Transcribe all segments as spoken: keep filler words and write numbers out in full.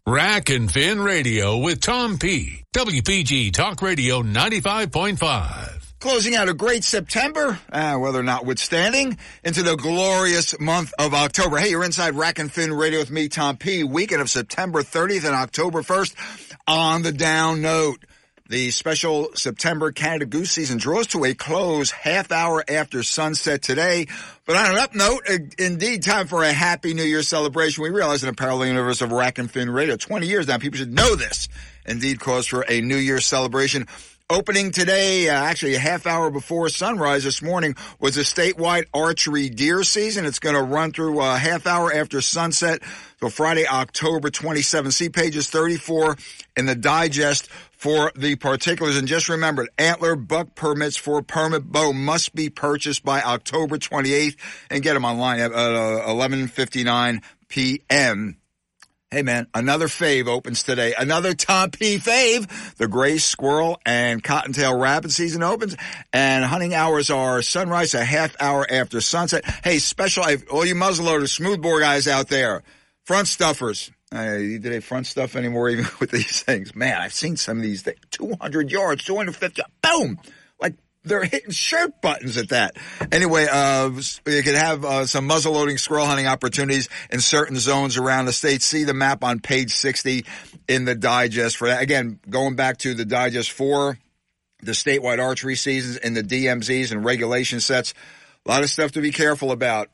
Rack and Fin Radio with Tom P. W P G Talk Radio ninety-five point five. Closing out a great September, uh, weather notwithstanding, into the glorious month of October. Hey, you're inside Rack and Fin Radio with me, Tom P. Weekend of September thirtieth and October first. On the down note, the special September Canada Goose season draws to a close half hour after sunset today. But on an up note, indeed, time for a Happy New Year celebration. We realize in the parallel universe of Rack and Fin Radio, twenty years now, people should know this. Indeed, cause for a New Year celebration. Opening today, uh, actually a half hour before sunrise this morning, was a statewide archery deer season. It's going to run through a half hour after sunset, so Friday, October twenty-seventh. See pages thirty-four in the digest for the particulars. And just remember, antler buck permits for permit bow must be purchased by October twenty-eighth and get them online at uh, eleven fifty-nine p.m. Hey, man, another fave opens today. Another Tom P. fave. The gray squirrel and cottontail rabbit season opens, and hunting hours are sunrise a half hour after sunset. Hey, special, all you muzzleloaders, smoothbore guys out there, front stuffers. Uh, do they front stuff anymore even with these things? Man, I've seen some of these things. two hundred yards, two hundred fifty, boom! Like, they're hitting shirt buttons at that. Anyway, uh, you can have uh, some muzzleloading squirrel hunting opportunities in certain zones around the state. See the map on page sixty in the digest for that. Again, going back to the digest for the statewide archery seasons and the D M Zs and regulation sets. A lot of stuff to be careful about.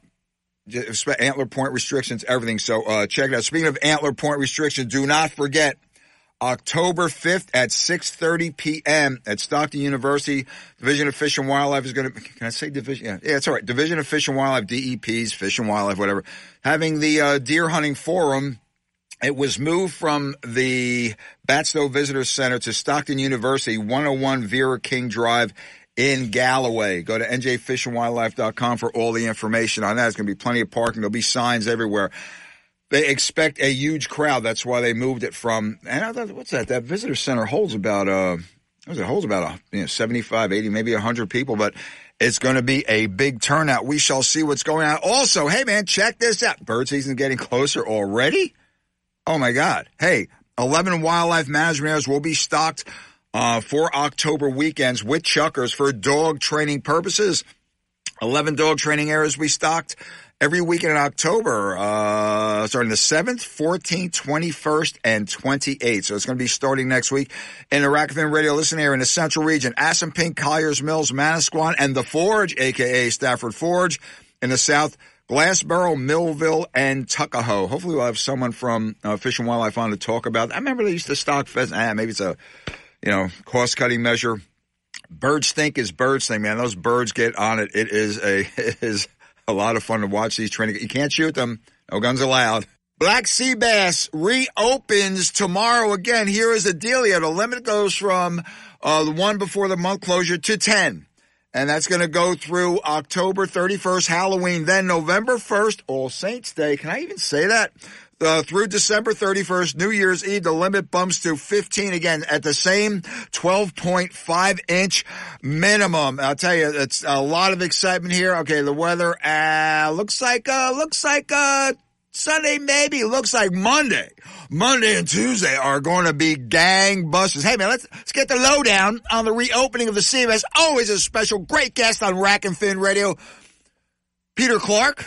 Antler point restrictions, everything. So uh, check it out. Speaking of antler point restrictions, do not forget, October fifth at six thirty p.m. at Stockton University, Division of Fish and Wildlife is going to, can I say Division? Yeah, yeah, it's all right. Division of Fish and Wildlife, D E Ps, Fish and Wildlife, whatever, having the uh, deer hunting forum. It was moved from the Batstow Visitor Center to Stockton University, one oh one Vera King Drive in Galloway. Go to N J fish and wildlife dot com for all the information on that. There's going to be plenty of parking. There'll be signs everywhere. They expect a huge crowd. That's why they moved it from, and I thought, what's that? That visitor center holds about, uh, it holds about a, you know, seventy-five, eighty, maybe one hundred people, but it's going to be a big turnout. We shall see what's going on. Also, hey man, check this out. Bird season getting closer already? Oh my God. Hey, eleven wildlife management areas will be stocked uh, for October weekends with chuckers for dog training purposes. eleven dog training areas we stocked every weekend in October, uh, starting the seventh, fourteenth, twenty-first, and twenty-eighth. So it's going to be starting next week in the Rack and Fin Radio listen area in the central region. Assunpink, Colliers Mills, Manasquan, and The Forge, a k a. Stafford Forge. In the south, Glassboro, Millville, and Tuckahoe. Hopefully we'll have someone from uh, Fish and Wildlife on to talk about it. I remember they used to stock pheasant. Ah, maybe it's a, you know, cost-cutting measure. Bird stink is bird stink, man. Those birds get on it. It is a, it is a lot of fun to watch these training. You can't shoot them. No guns allowed. Black Sea Bass reopens tomorrow again. Here is the deal here. The limit goes from uh, the one before the month closure to ten. And that's going to go through October thirty-first, Halloween, then November first, All Saints Day. Can I even say that? Uh, through December thirty-first, New Year's Eve, the limit bumps to fifteen again at the same twelve point five inch minimum. I'll tell you, it's a lot of excitement here. Okay, the weather uh, looks like uh, looks like uh, Sunday maybe. Looks like Monday. Monday and Tuesday are going to be gangbusters. Hey man, let's let's get the lowdown on the reopening of the sea bass. Always a special, great guest on Rack and Fin Radio, Peter Clark.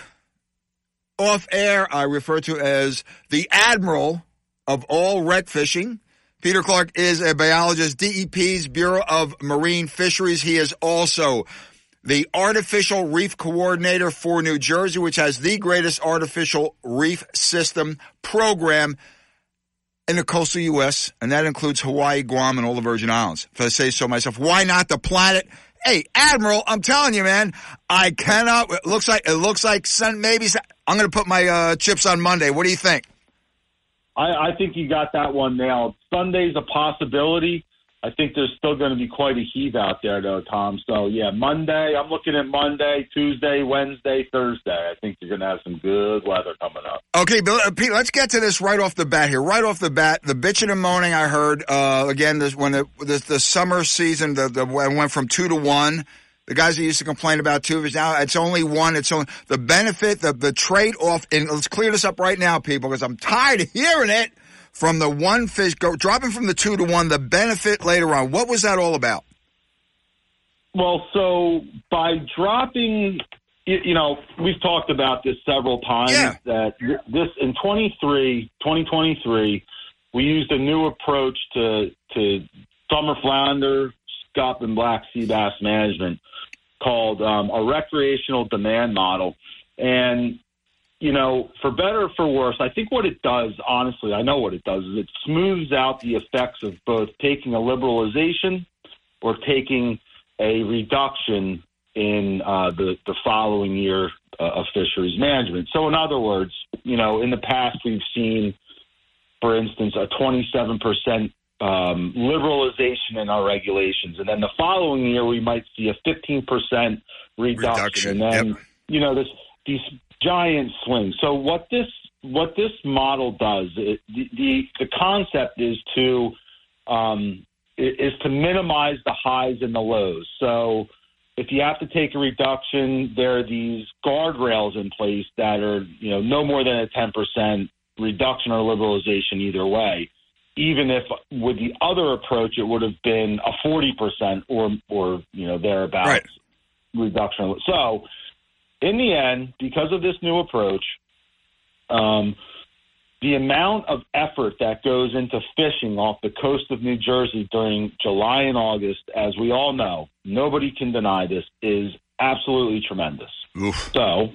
Off air, I refer to as the Admiral of all wreck fishing. Peter Clark is a biologist, D E P's Bureau of Marine Fisheries. He is also the Artificial Reef Coordinator for New Jersey, which has the greatest artificial reef system program in the coastal U S, and that includes Hawaii, Guam, and all the Virgin Islands. If I say so myself, why not the planet? Hey, Admiral, I'm telling you, man, I cannot. It looks like it looks like sun. Maybe I'm going to put my uh, chips on Monday. What do you think? I, I think you got that one nailed. Sunday's a possibility. I think there's still going to be quite a heave out there, though, Tom. So, yeah, Monday, I'm looking at Monday, Tuesday, Wednesday, Thursday. I think you're going to have some good weather coming up. Okay, Bill, uh, Pete, let's get to this right off the bat here. Right off the bat, the bitching and moaning I heard, uh, again, this, when the, the, the summer season the, the went from two to one. The guys that used to complain about two, now it's only one. It's only the benefit, the, the trade-off, and let's clear this up right now, people, because I'm tired of hearing it from the one fish, go, dropping from the two to one, the benefit later on. What was that all about? Well, so by dropping, you know, we've talked about this several times, yeah. that this in twenty-three, twenty twenty-three, we used a new approach to, to summer flounder, scup, and black sea bass management called um, a recreational demand model. And, you know, for better or for worse, I think what it does, honestly, I know what it does, is it smooths out the effects of both taking a liberalization or taking a reduction in uh, the, the following year uh, of fisheries management. So in other words, you know, in the past we've seen, for instance, a twenty-seven percent um, liberalization in our regulations. And then the following year we might see a fifteen percent reduction. reduction. And then, yep. you know, this these giant swings. So what this what this model does, it, the, the the concept is to um, is to minimize the highs and the lows. So if you have to take a reduction, there are these guardrails in place that are, you know, no more than a ten percent reduction or liberalization either way. Even if with the other approach, it would have been a forty percent or, or, you know, thereabouts right. reduction. So in the end, because of this new approach, um, the amount of effort that goes into fishing off the coast of New Jersey during July and August, as we all know, nobody can deny this, is absolutely tremendous. Oof. So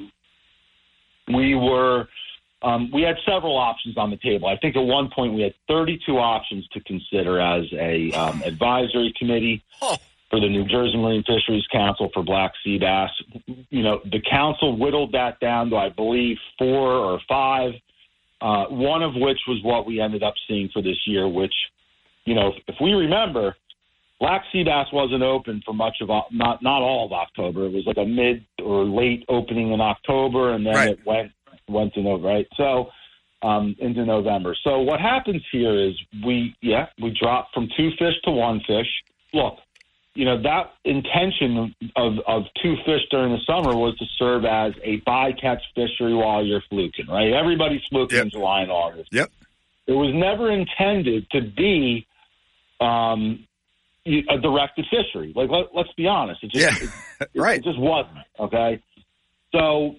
we were, um, we had several options on the table. I think at one point we had thirty-two options to consider as a um, advisory committee oh. for the New Jersey Marine Fisheries Council for black sea bass. You know, the council whittled that down to, I believe, four or five. Uh, one of which was what we ended up seeing for this year, which, you know, if, if we remember, black sea bass wasn't open for much of, not not all of October. It was like a mid or late opening in October, and then right. it went went to November, right? So um, into November. So what happens here is we, yeah, we drop from two fish to one fish. Look, you know, that intention of, of two fish during the summer was to serve as a bycatch fishery while you're fluking, right? Everybody's fluking yep. in July and August. Yep. It was never intended to be um, a directed fishery. Like, let, let's be honest. It just, yeah. it, right. it just wasn't, okay? So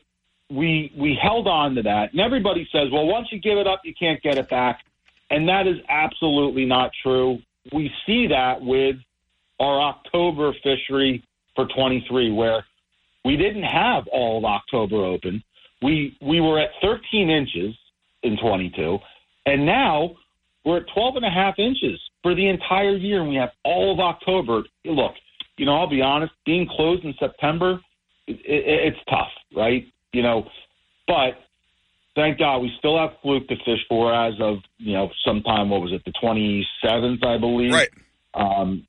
we we held on to that. And everybody says, well, once you give it up, you can't get it back. And that is absolutely not true. We see that with our October fishery for twenty-three, where we didn't have all of October open. We we were at thirteen inches in twenty-two, and now we're at twelve and a half inches for the entire year, and we have all of October. Look, you know, I'll be honest, being closed in September, it, it, it's tough, right? You know, but thank God we still have fluke to fish for as of, you know, sometime, what was it, the twenty-seventh, I believe. Right. Um,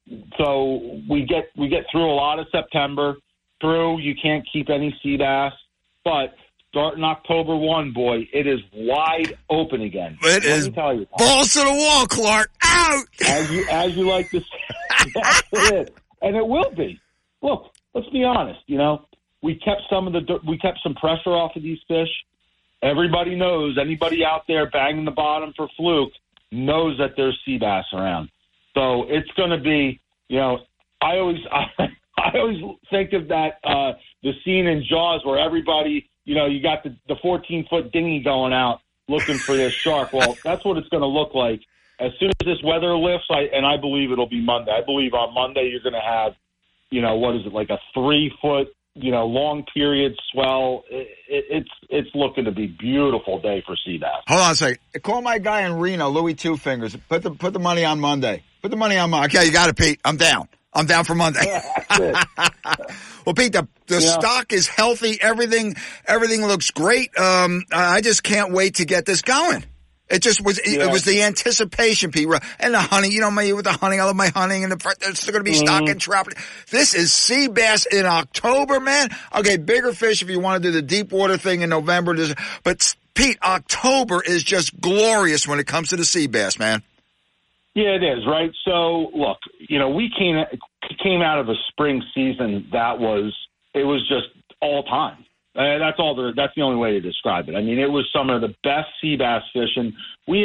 so we get we get through a lot of September. Through, you can't keep any sea bass, but starting October first, boy, it is wide open again. It Let is tell you, balls to the wall, Clark. Out! As you, as you like to say. That's it. And it will be. Look, let's be honest, you know, we kept some of the we kept some pressure off of these fish. Everybody knows, anybody out there banging the bottom for fluke knows that there's sea bass around. So it's going to be, you know, I always I, I always think of that, uh, the scene in Jaws where everybody, you know, you got the, the fourteen-foot dinghy going out looking for this shark. Well, that's what it's going to look like. As soon as this weather lifts, I, and I believe it'll be Monday, I believe on Monday you're going to have, you know, what is it, like a three-foot, you know, long period swell. It, it, it's it's looking to be a beautiful day for sea bass. Hold on a second. Call my guy in Reno, Louis Two Fingers. Put the put the money on Monday. Put the money on Monday. Okay, you got it, Pete. I'm down. I'm down for Monday. Yeah, well, Pete, the, the yeah. stock is healthy. Everything everything looks great. Um, I just can't wait to get this going. It just was, yeah. it was the anticipation, Pete. And the hunting, you know me with the hunting. I love my hunting, and the, there's still going to be mm-hmm. stock and trout. This is sea bass in October, man. Okay, bigger fish if you want to do the deep water thing in November. But Pete, October is just glorious when it comes to the sea bass, man. Yeah, it is, right? So, look, you know, we came came out of a spring season that was, it was just all time. Uh, that's all. The, that's the only way to describe it. I mean, it was some of the best sea bass fishing. We had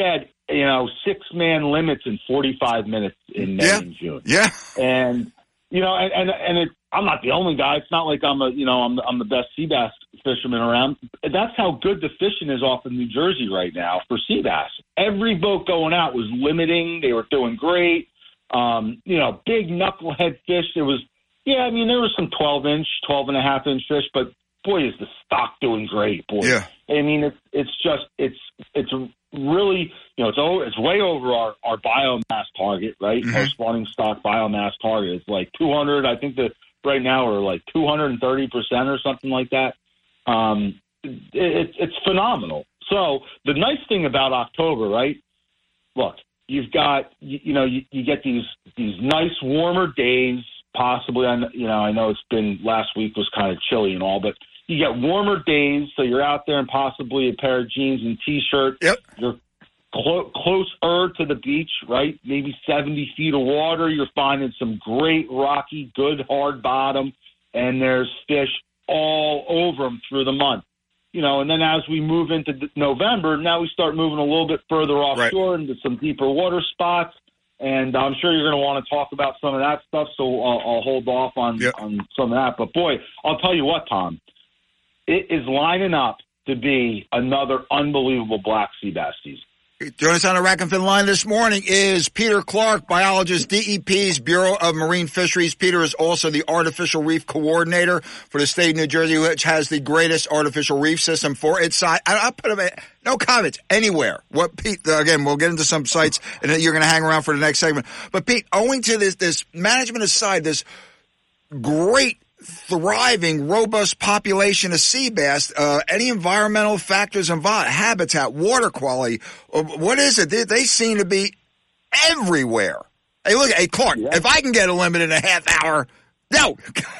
you know, six-man limits in forty-five minutes in May yeah. and June. Yeah. And, you know, and, and, and it, I'm not the only guy. It's not like I'm a, you know, I'm, I'm the best sea bass fisherman around. That's how good the fishing is off in New Jersey right now for sea bass. Every boat going out was limiting. They were doing great. Um, you know, big knucklehead fish. There was, yeah, I mean, there was some twelve inch, twelve and a half inch fish, but boy, is the stock doing great, boy. Yeah. I mean, it's, it's just, it's, it's really, you know, it's over, it's way over our, our biomass target, right? Mm-hmm. Our spawning stock biomass target is like two hundred. I think that right now we're like two hundred thirty percent or something like that. Um, it, it, it's phenomenal. So the nice thing about October, right? Look, you've got, you, you know, you, you get these, these nice warmer days, possibly. I, you know, I know it's been, last week was kind of chilly and all, but you get warmer days, so you're out there in possibly a pair of jeans and T-shirt. Yep. You're clo- closer to the beach, right? Maybe seventy feet of water. You're finding some great rocky, good, hard bottom, and there's fish all over them through the month. You know, and then as we move into November, now we start moving a little bit further offshore right. into some deeper water spots. And I'm sure you're going to want to talk about some of that stuff, so I'll, I'll hold off on, yep. on some of that. But, boy, I'll tell you what, Tom. It is lining up to be another unbelievable black sea bass season. Joining us on the Rack and Fin line this morning is Peter Clark, biologist, D E P's Bureau of Marine Fisheries. Peter is also the artificial reef coordinator for the state of New Jersey, which has the greatest artificial reef system for its size. I'll put them in, no comments anywhere. What Pete, again, we'll get into some sites and then you're going to hang around for the next segment. But Pete, owing to this, this management aside, this great thriving, robust population of sea bass, uh, any environmental factors involved, habitat, water quality, uh, what is it? They, they seem to be everywhere. Hey, look, hey, Clark, yeah. if I can get a limit in a half hour, no.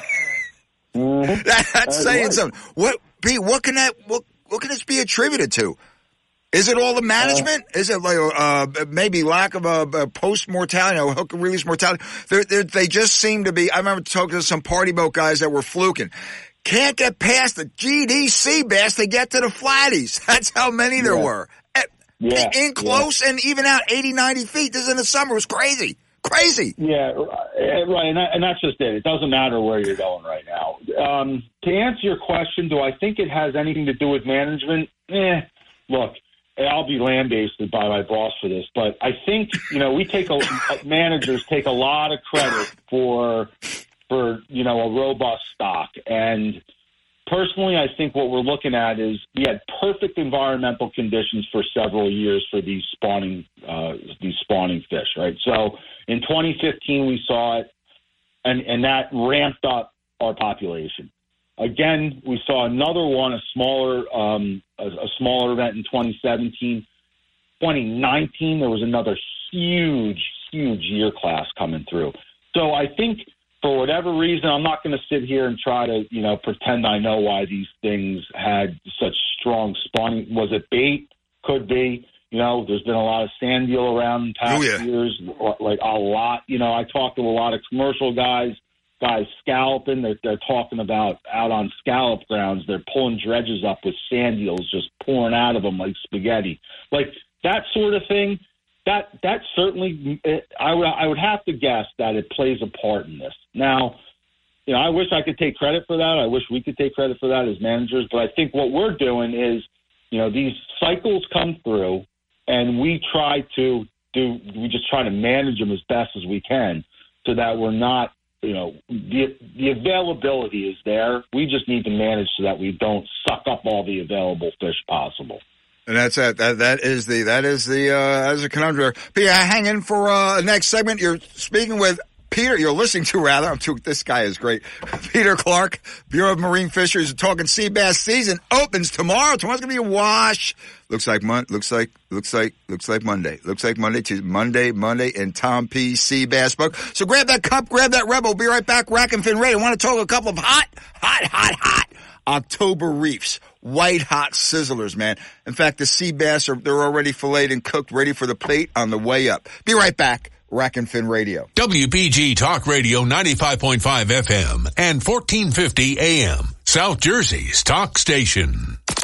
mm-hmm. that, that's, that's saying right. something. What, Pete, what can that, what, what can this be attributed to? Is it all the management? Uh, Is it like uh, maybe lack of a, a post-mortality, you know, hook and release mortality? They're, they're, they just seem to be, I remember talking to some party boat guys that were fluking. Can't get past the G D sea bass to get to the flatties. That's how many there yeah. were. Yeah. In close yeah. and even out eighty, ninety feet. This in the summer. It was crazy. Crazy. Yeah, right. And, that, and that's just it. It doesn't matter where you're going right now. Um, to answer your question, do I think it has anything to do with management? Eh, look. I'll be lambasted by my boss for this, but I think, you know, we take a, managers take a lot of credit for, for, you know, a robust stock. And personally, I think what we're looking at is we had perfect environmental conditions for several years for these spawning, uh, these spawning fish, right? So in twenty fifteen, we saw it, and, and that ramped up our population. Again, we saw another one, a smaller, um, a, a smaller event in twenty seventeen. twenty nineteen, there was another huge, huge year class coming through. So I think for whatever reason, I'm not going to sit here and try to, you know, pretend I know why these things had such strong spawning. Was it bait? Could be. You know, there's been a lot of sand deal around in past oh, yeah. years, like a lot. You know, I talked to a lot of commercial guys. Guys scalloping, they're, they're talking about out on scallop grounds, they're pulling dredges up with sand eels just pouring out of them like spaghetti. Like that sort of thing, that that certainly, it, I, would, I would have to guess that it plays a part in this. Now, you know, I wish I could take credit for that. I wish we could take credit for that as managers, but I think what we're doing is, you know, these cycles come through and we try to do, we just try to manage them as best as we can so that we're not, you know, the the availability is there. We just need to manage so that we don't suck up all the available fish possible. And that's it. That that is the that is the uh, that is a conundrum. Peter, hang in for uh, the next segment. You're speaking with Peter. You're listening to rather. I'm too, this guy is great. Peter Clark, Bureau of Marine Fisheries, talking sea bass season opens tomorrow. Tomorrow's gonna be a wash. Looks like Mon- looks like looks like looks like Monday. Looks like Monday, Tuesday, Monday, Monday, and Tom P. Sea Bass Book. So grab that cup, grab that Rebel. We'll be right back. Rack and Fin Radio. I want to talk a couple of hot, hot, hot, hot October reefs. White hot sizzlers, man. In fact, the sea bass are they're already filleted and cooked, ready for the plate on the way up. Be right back. Rack and Fin Radio. W P G Talk Radio ninety-five point five F M and fourteen fifty A M. South Jersey's talk station.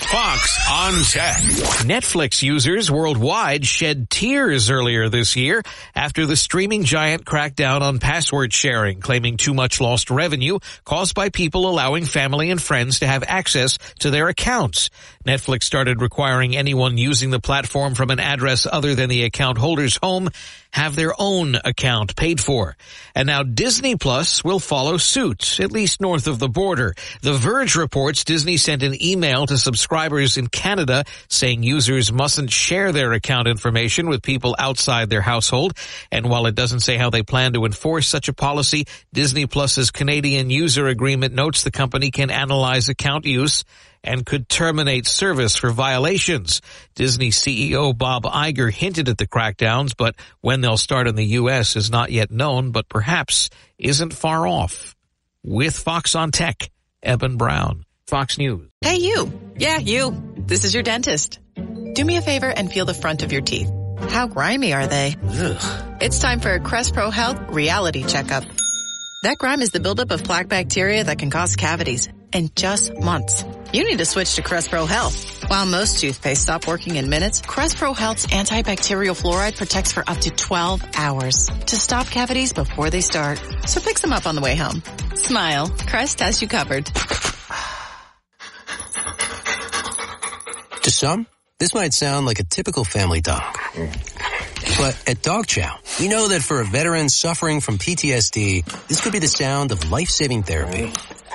Fox on Tech. Netflix users worldwide shed tears earlier this year after the streaming giant cracked down on password sharing, claiming too much lost revenue caused by people allowing family and friends to have access to their accounts. Netflix started requiring anyone using the platform from an address other than the account holder's home have their own account paid for. And now Disney Plus will follow suit, at least north of the border. The Verge reports Disney sent an email to subscribers in Canada saying users mustn't share their account information with people outside their household. And while it doesn't say how they plan to enforce such a policy, Disney Plus's Canadian user agreement notes the company can analyze account use and could terminate service for violations. Disney C E O Bob Iger hinted at the crackdowns, but when they'll start in the U S is not yet known, but perhaps isn't far off. With Fox on Tech, Eben Brown, Fox News. Hey, you. Yeah, you. This is your dentist. Do me a favor and feel the front of your teeth. How grimy are they? Ugh. It's time for a Crest Pro Health reality checkup. That grime is the buildup of plaque bacteria that can cause cavities in just months. You need to switch to Crest Pro Health. While most toothpaste stop working in minutes, Crest Pro Health's antibacterial fluoride protects for up to twelve hours to stop cavities before they start. So pick some up on the way home. Smile. Crest has you covered. To some, this might sound like a typical family dog. But at Dog Chow, we know that for a veteran suffering from P T S D, this could be the sound of life-saving therapy.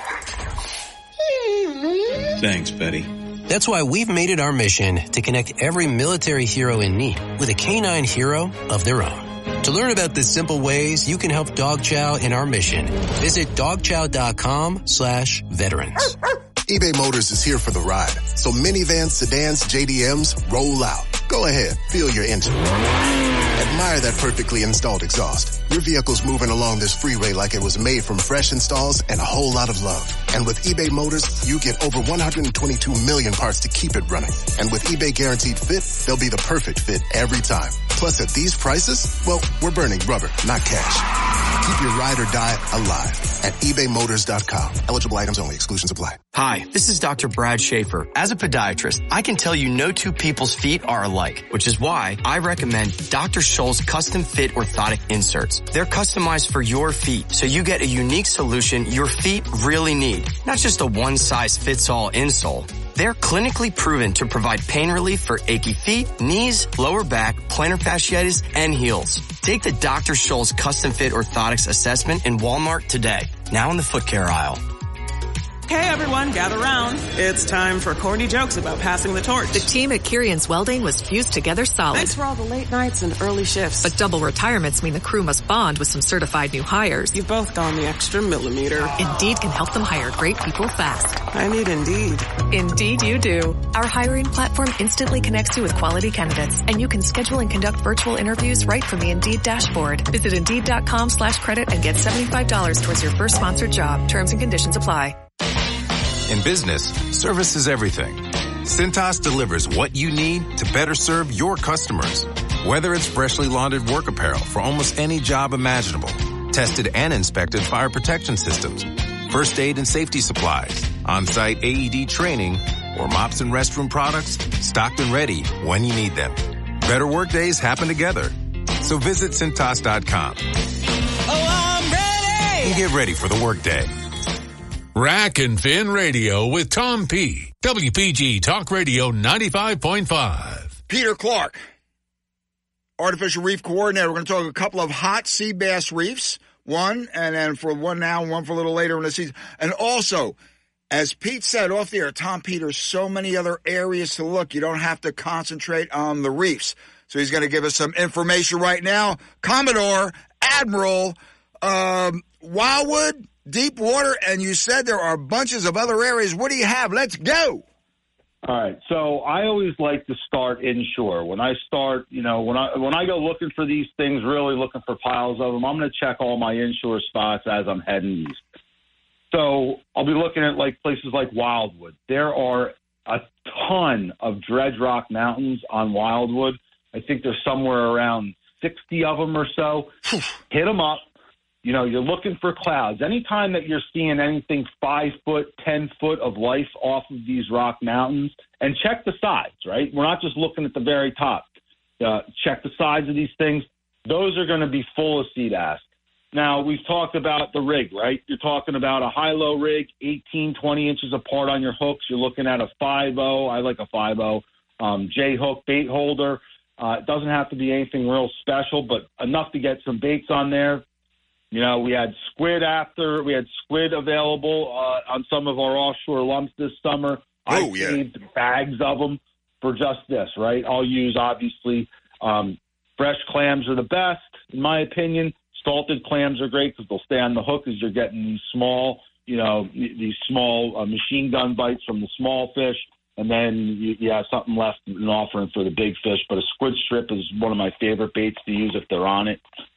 Thanks, Betty. That's why we've made it our mission to connect every military hero in need with a canine hero of their own. To learn about the simple ways you can help Dog Chow in our mission, visit dogchow.com slash veterans. eBay Motors is here for the ride. So minivans, sedans, J D Ms, roll out. Go ahead, feel your engine. Admire that perfectly installed exhaust. Your vehicle's moving along this freeway like it was made from fresh installs and a whole lot of love. And with eBay Motors, you get over one hundred twenty-two million parts to keep it running. And with eBay Guaranteed Fit, they'll be the perfect fit every time. Plus, at these prices, well, we're burning rubber, not cash. Keep your ride or die alive at ebay motors dot com. Eligible items only. Exclusions apply. Hi, this is Doctor Brad Schaefer. As a podiatrist, I can tell you no two people's feet are alike, which is why I recommend Doctor Scholl's custom fit orthotic inserts. They're customized for your feet, so you get a unique solution your feet really need, not just a one-size-fits-all insole. They're clinically proven to provide pain relief for achy feet, knees, lower back, plantar fasciitis, and heels. Take the Doctor Scholl's Custom Fit Orthotics Assessment in Walmart today, now in the foot care aisle. Hey everyone, gather round. It's time for corny jokes about passing the torch. The team at Kirian's Welding was fused together solid. Thanks for all the late nights and early shifts. But double retirements mean the crew must bond with some certified new hires. You've both gone the extra millimeter. Indeed can help them hire great people fast. I need Indeed. Indeed you do. Our hiring platform instantly connects you with quality candidates, and you can schedule and conduct virtual interviews right from the Indeed dashboard. Visit Indeed.com slash credit and get seventy-five dollars towards your first sponsored job. Terms and conditions apply. In business, service is everything. Cintas delivers what you need to better serve your customers. Whether it's freshly laundered work apparel for almost any job imaginable, tested and inspected fire protection systems, first aid and safety supplies, on-site A E D training, or mops and restroom products, stocked and ready when you need them. Better work days happen together. So visit Cintas dot com. Oh, I'm ready! And get ready for the workday. Rack and Fin Radio with Tom P. W P G Talk Radio ninety-five point five. Peter Clark, Artificial Reef Coordinator. We're going to talk a couple of hot sea bass reefs. One, and then for one now, one for a little later in the season. And also, as Pete said off the air, Tom Pete, there's so many other areas to look. You don't have to concentrate on the reefs. So he's going to give us some information right now. Commodore, Admiral, um, Wildwood, Deep Water, and you said there are bunches of other areas. What do you have? Let's go. All right. So I always like to start inshore. When I start, you know, when I when I go looking for these things, really looking for piles of them, I'm going to check all my inshore spots as I'm heading east. So I'll be looking at like places like Wildwood. There are a ton of dredge rock mountains on Wildwood. I think there's somewhere around sixty of them or so. Hit them up. You know, you're looking for clouds. Anytime that you're seeing anything five foot, ten foot of life off of these rock mountains, and check the sides, right? We're not just looking at the very top. Uh, check the sides of these things. Those are going to be full of sea bass. Now, we've talked about the rig, right? You're talking about a high-low rig, eighteen, twenty inches apart on your hooks. You're looking at a five oh. I like a five oh. Um, J-hook bait holder. Uh, it doesn't have to be anything real special, but enough to get some baits on there. You know, we had squid after. We had squid available uh, on some of our offshore lumps this summer. Oh, I yeah. saved bags of them for just this, right? I'll use, obviously, um, fresh clams are the best, in my opinion. Salted clams are great because they'll stay on the hook as you're getting these small, you know, these small uh, machine gun bites from the small fish. And then you, you have something left in offering for the big fish. But a squid strip is one of my favorite baits to use if they're on it.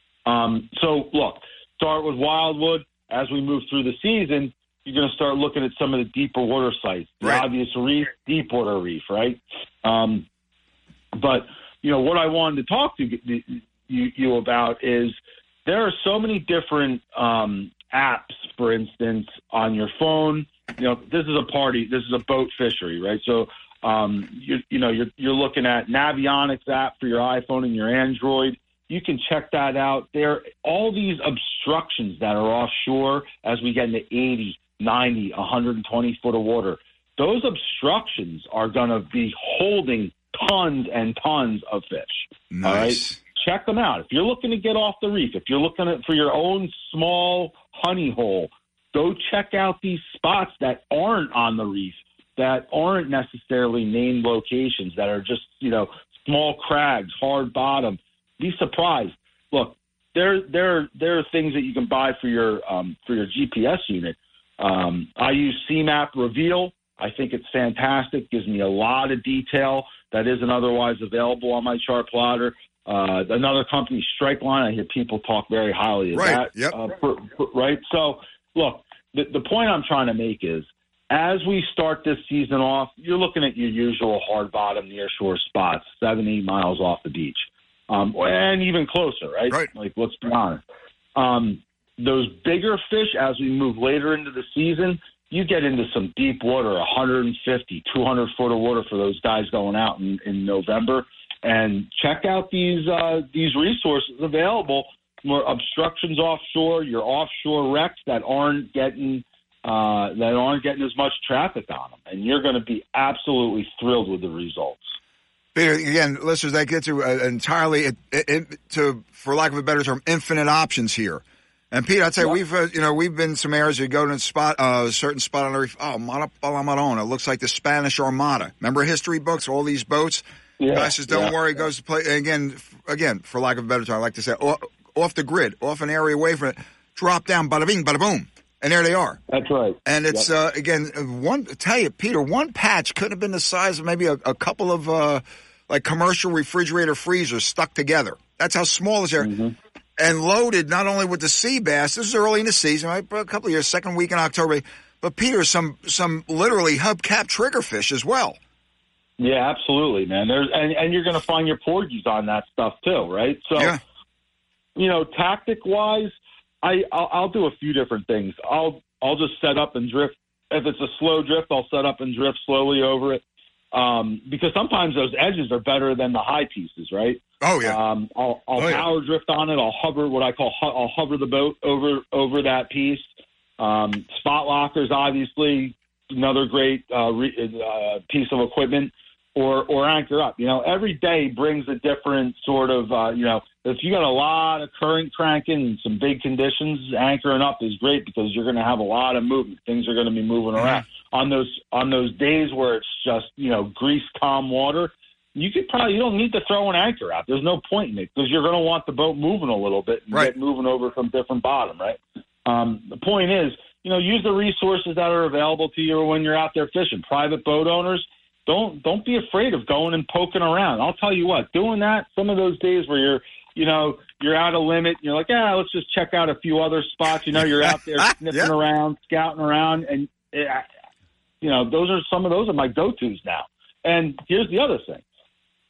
Um, so, look, start with wildwood. As we move through the season, you're going to start looking at some of the deeper water sites. The right. obvious reef, deep water reef, right? Um, but, you know, what I wanted to talk to you, you about is there are so many different um, apps, for instance, on your phone. You know, this is a party. This is a boat fishery, right? So, um, you, you know, you're, you're looking at Navionics app for your iPhone and your Android. You can check that out. There are all these obstructions that are offshore as we get into eighty, ninety, one hundred twenty foot of water. Those obstructions are going to be holding tons and tons of fish. Nice. All right? Check them out. If you're looking to get off the reef, if you're looking at for your own small honey hole, go check out these spots that aren't on the reef, that aren't necessarily named locations, that are just, you know, small crags, hard bottom. Be surprised. Look, there, there, there are things that you can buy for your um, for your G P S unit. Um, I use C MAP Reveal. I think it's fantastic. Gives me a lot of detail that isn't otherwise available on my chart plotter. Uh, another company, Strikeline, I hear people talk very highly of right. that. Yep. Uh, for, for, right. So, look, the, the point I'm trying to make is, as we start this season off, you're looking at your usual hard bottom near shore spots, seven, eight miles off the beach, um, and even closer, right? Right. Like, let's be honest. Um, those bigger fish, as we move later into the season, you get into some deep water, one fifty, two hundred foot of water for those guys going out in, in November. And check out these uh, these resources available. More obstructions offshore, your offshore wrecks that aren't getting uh, that aren't getting as much traffic on them, and you're going to be absolutely thrilled with the results. Peter, again, listeners, that gets to uh, entirely it, it, to, for lack of a better term, infinite options here. And Pete, I'd say yeah. we've uh, you know we've been some areas. You go to a spot, uh, a certain spot on the reef. Oh, Mata Palamarón. It looks like the Spanish Armada. Remember history books? All these boats. Yeah, Guys says, don't yeah. worry, goes to play. Again, again, for lack of a better term, I like to say, off, off the grid, off an area away from it, drop down, bada bing, bada boom. And there they are. That's right. And it's, yep. uh, again, one, tell you, Peter, one patch could have been the size of maybe a, a couple of, uh, like commercial refrigerator freezers stuck together. That's how small it's there. Mm-hmm. And loaded not only with the sea bass, this is early in the season, right? A couple of years, second week in October. But Peter, some, some literally hubcap triggerfish as well. Yeah, absolutely, man. There's and, and you're going to find your porgies on that stuff too, right? So, yeah. you know, tactic wise, I I'll, I'll do a few different things. I'll I'll just set up and drift. If it's a slow drift, I'll set up and drift slowly over it, um, because sometimes those edges are better than the high pieces, right? Oh yeah. Um, I'll I'll oh, power yeah. drift on it. I'll hover what I call ho- I'll hover the boat over over that piece. Um, spot lockers, obviously, another great uh, re- uh, piece of equipment. Or, or anchor up. You know, every day brings a different sort of, uh, you know, if you got a lot of current cranking and some big conditions, anchoring up is great because you're going to have a lot of movement. Things are going to be moving around. Mm-hmm. On those on those days where it's just, you know, grease, calm water, you could probably, you don't need to throw an anchor out. There's no point in it because you're going to want the boat moving a little bit and right. get moving over from different bottom, right? Um, the point is, you know, use the resources that are available to you when you're out there fishing. Private boat owners, Don't don't be afraid of going and poking around. I'll tell you what, doing that, some of those days where you're, you know, you're out of limit, and you're like, ah, let's just check out a few other spots. You know, you're out there sniffing yeah. around, scouting around, and, it, you know, those are some of those are my go-tos now. And here's the other thing.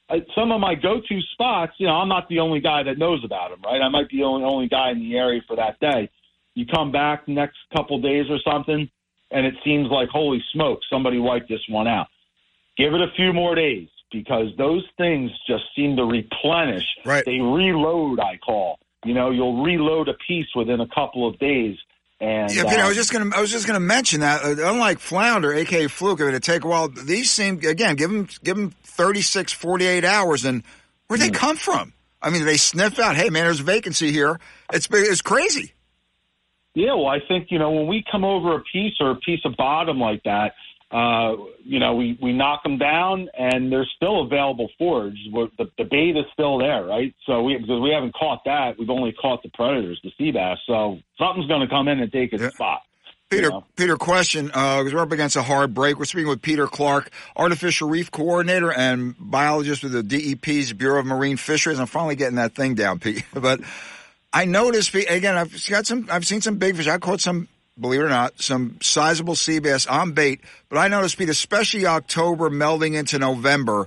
uh, some of my go-to spots, you know, I'm not the only guy that knows about them, right? I might be the only, only guy in the area for that day. You come back next couple days or something, and it seems like, holy smoke, somebody wiped this one out. Give it a few more days because those things just seem to replenish. Right. They reload, I call. You know, you'll reload a piece within a couple of days. And, yeah, Peter, uh, I was just going to I was just going to mention that uh, unlike flounder, aka fluke, I mean, it take a while. These seem again give them give them thirty-six, forty-eight hours, and where'd they come from? I mean, they sniff out, hey man, there's a vacancy here. It's it's crazy. Yeah, well, I think you know when we come over a piece or a piece of bottom like that, uh, you know, we, we knock them down and they're still available forage. The, the bait is still there, right? So we because we haven't caught that, we've only caught the predators, the sea bass. So something's going to come in and take its yeah. spot. Peter, you know? Peter, question, because uh, we're up against a hard break. We're speaking with Peter Clark, Artificial Reef Coordinator and biologist with the D E P's Bureau of Marine Fisheries. I'm finally getting that thing down, Pete. But I noticed, again, I've got some, I've seen some big fish. I caught some, believe it or not, some sizable sea bass on bait. But I noticed, Pete, especially October melding into November,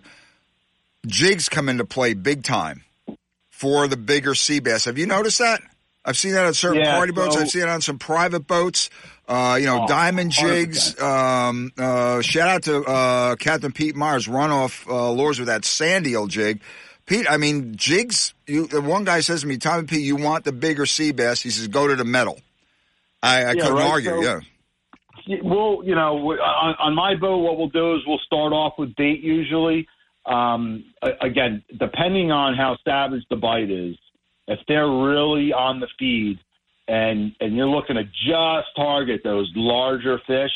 jigs come into play big time for the bigger sea bass. Have you noticed that? I've seen that on certain yeah, party boats. so, I've seen it on some private boats. Uh, you know, oh, diamond jigs. Um, uh, shout out to uh, Captain Pete Myers, runoff uh, lures with that sand eel jig. Pete, I mean, jigs, you, one guy says to me, Tommy P, you want the bigger sea bass. He says, go to the metal. I, I yeah, couldn't right? argue, so, yeah. Well, you know, on, on my boat, what we'll do is we'll start off with bait usually. Um, again, depending on how savage the bite is, if they're really on the feed and and you're looking to just target those larger fish,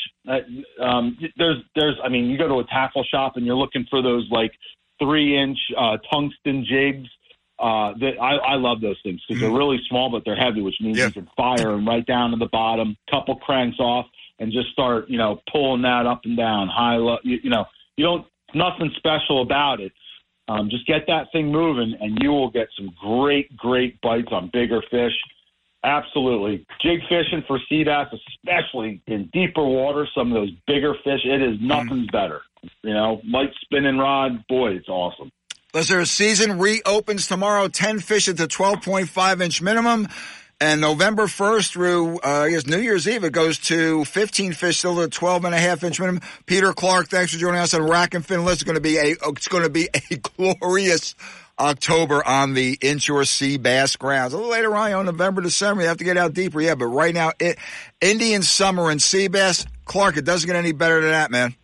um, there's, there's, I mean, you go to a tackle shop and you're looking for those like three-inch uh, tungsten jigs. Uh, that I, I love those things because they're really small, but they're heavy, which means yeah. you can fire them right down to the bottom, couple cranks off, and just start, you know, pulling that up and down, high, low. You, you know, you don't, nothing special about it. Um, just get that thing moving, and you will get some great, great bites on bigger fish. Absolutely. Jig fishing for sea bass, especially in deeper water, some of those bigger fish, it is nothing's mm. better. You know, light spinning rod, boy, it's awesome. Listen, season reopens tomorrow, ten fish at the twelve point five inch minimum. And November first through, uh, I guess, New Year's Eve, it goes to fifteen fish still at twelve and a half inch minimum. Peter Clark, thanks for joining us on Rack and Fin. It's going to be a, it's going to be a glorious October on the inshore sea bass grounds. A little later on, on November, December, you have to get out deeper. Yeah, but right now, it, Indian summer and sea bass, Clark, it doesn't get any better than that, man.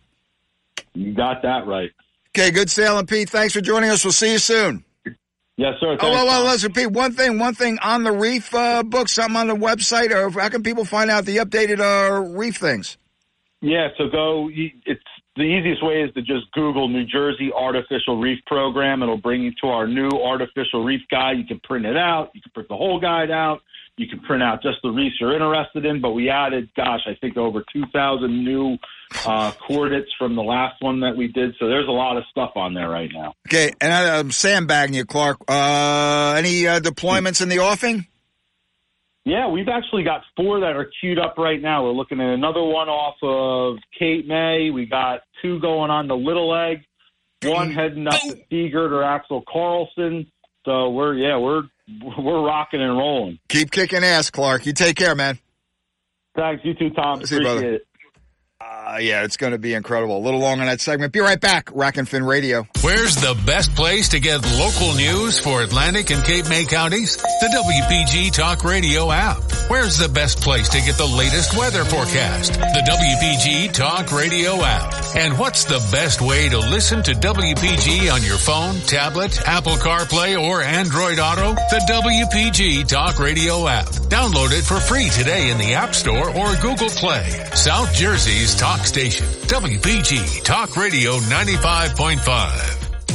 You got that right. Okay, good sailing, Pete. Thanks for joining us. We'll see you soon. Yes, sir. Thanks, oh, well, well, listen, Pete, one thing, one thing on the reef uh, book, something on the website, or how can people find out the updated uh, reef things? Yeah, so go, it's the easiest way is to just Google New Jersey Artificial Reef Program. It'll bring you to our new Artificial Reef Guide. You can print it out. You can print the whole guide out. You can print out just the reefs you're interested in, but we added, gosh, I think over two thousand new uh, coordinates from the last one that we did. So there's a lot of stuff on there right now. Okay, and I'm sandbagging you, Clark. Uh, any uh, deployments in the offing? Yeah, we've actually got four that are queued up right now. We're looking at another one off of Cape May. We got two going on the Little Egg, one heading up to Seagirt or Axel Carlson. So we're, yeah, we're, we're rocking and rolling. Keep kicking ass, Clark. You take care, man. Thanks. You too, Tom. See you, Appreciate brother. it. Uh, yeah, it's going to be incredible. A little long on that segment. Be right back. Rack and Fin Radio. Where's the best place to get local news for Atlantic and Cape May counties? The W P G Talk Radio app. Where's the best place to get the latest weather forecast? The W P G Talk Radio app. And what's the best way to listen to W P G on your phone, tablet, Apple CarPlay, or Android Auto? The W P G Talk Radio app. Download it for free today in the App Store or Google Play. South Jersey's talk station. W P G Talk Radio ninety-five point five.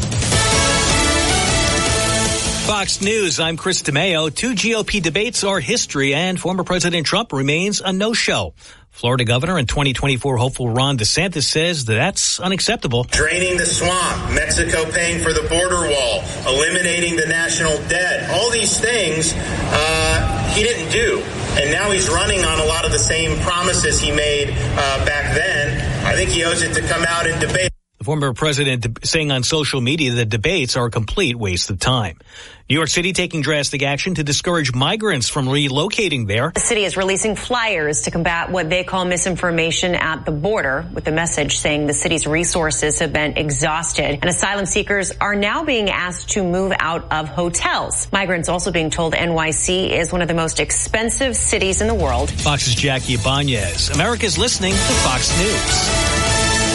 Fox News, I'm Chris DeMeo. Two G O P debates are history, and former President Trump remains a no-show. Florida Governor and twenty twenty-four hopeful Ron DeSantis says that that's unacceptable. Draining the swamp, Mexico paying for the border wall, eliminating the national debt, all these things uh, he didn't do. And now he's running on a lot of the same promises he made uh, back then. I think he owes it to come out and debate. The former president saying on social media that debates are a complete waste of time. New York City taking drastic action to discourage migrants from relocating there. The city is releasing flyers to combat what they call misinformation at the border, with the message saying the city's resources have been exhausted and asylum seekers are now being asked to move out of hotels. Migrants also being told N Y C is one of the most expensive cities in the world. Fox's Jackie Ibanez. America's listening to Fox News.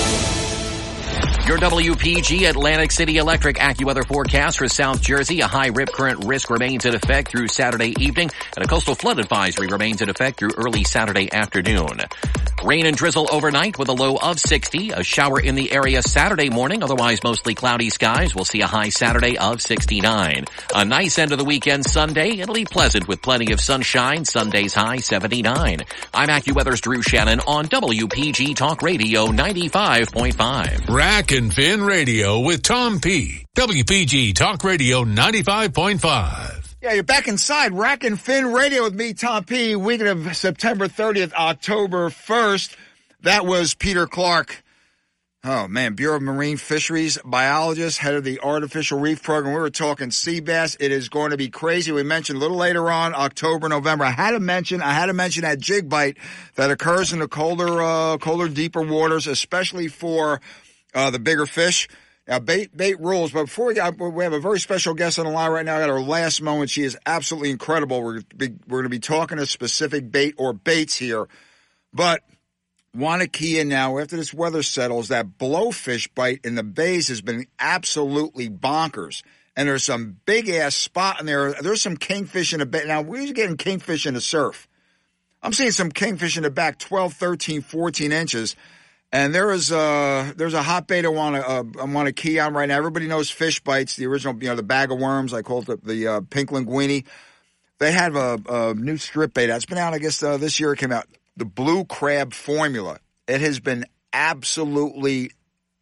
Your W P G Atlantic City Electric AccuWeather forecast for South Jersey. A high rip current risk remains in effect through Saturday evening, and a coastal flood advisory remains in effect through early Saturday afternoon. Rain and drizzle overnight with a low of sixty. A shower in the area Saturday morning, otherwise mostly cloudy skies. We'll see a high Saturday of sixty-nine. A nice end of the weekend Sunday. It'll be pleasant with plenty of sunshine. Sunday's high seventy-nine. I'm AccuWeather's Drew Shannon on W P G Talk Radio ninety-five point five. Rack and Fin Radio with Tom P. W P G Talk Radio ninety-five point five. Yeah, you're back inside Rack and Fin Radio with me, Tom P. Weekend of September thirtieth, October first. That was Peter Clark. Oh, man, Bureau of Marine Fisheries biologist, head of the Artificial Reef Program. We were talking sea bass. It is going to be crazy. We mentioned a little later on, October, November. I had to mention, I had to mention that jig bite that occurs in the colder, uh, colder, deeper waters, especially for uh, the bigger fish. Now, bait bait rules, but before we got, we have a very special guest on the line right now. I got our last moment. She is absolutely incredible. We're be, we're going to be talking a specific bait or baits here, but want to key in now after this weather settles. That blowfish bite in the bays has been absolutely bonkers, and there's some big ass spot in there. There's some kingfish in the bay. Now we're getting kingfish in the surf. I'm seeing some kingfish in the back, twelve, thirteen, fourteen inches. And there is a, there's a hot bait I want to uh, I want to key on right now. Everybody knows fish bites, the original, you know, the bag of worms. I call it the, the uh, pink linguine. They have a, a new strip bait. It's been out, I guess, uh, this year it came out. The blue crab formula. It has been absolutely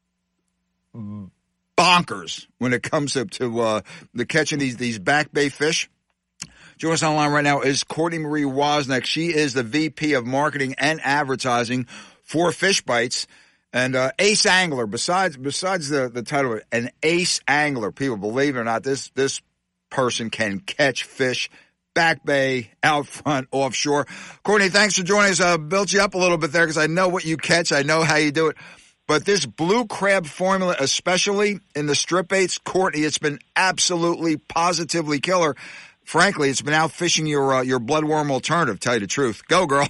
bonkers when it comes to, to uh, the catching these these back bay fish. Joining us online right now is Courtney Marie Wozniak. She is the V P of Marketing and Advertising for Fish Bites, and uh, ace angler. Besides besides the, the title, an ace angler. People, believe it or not, this this person can catch fish back bay, out front, offshore. Courtney, thanks for joining us. I uh, built you up a little bit there because I know what you catch. I know how you do it. But this blue crab formula, especially in the strip baits, Courtney, it's been absolutely, positively killer. Frankly, it's been out fishing your uh, your bloodworm alternative, tell you the truth. Go, girl.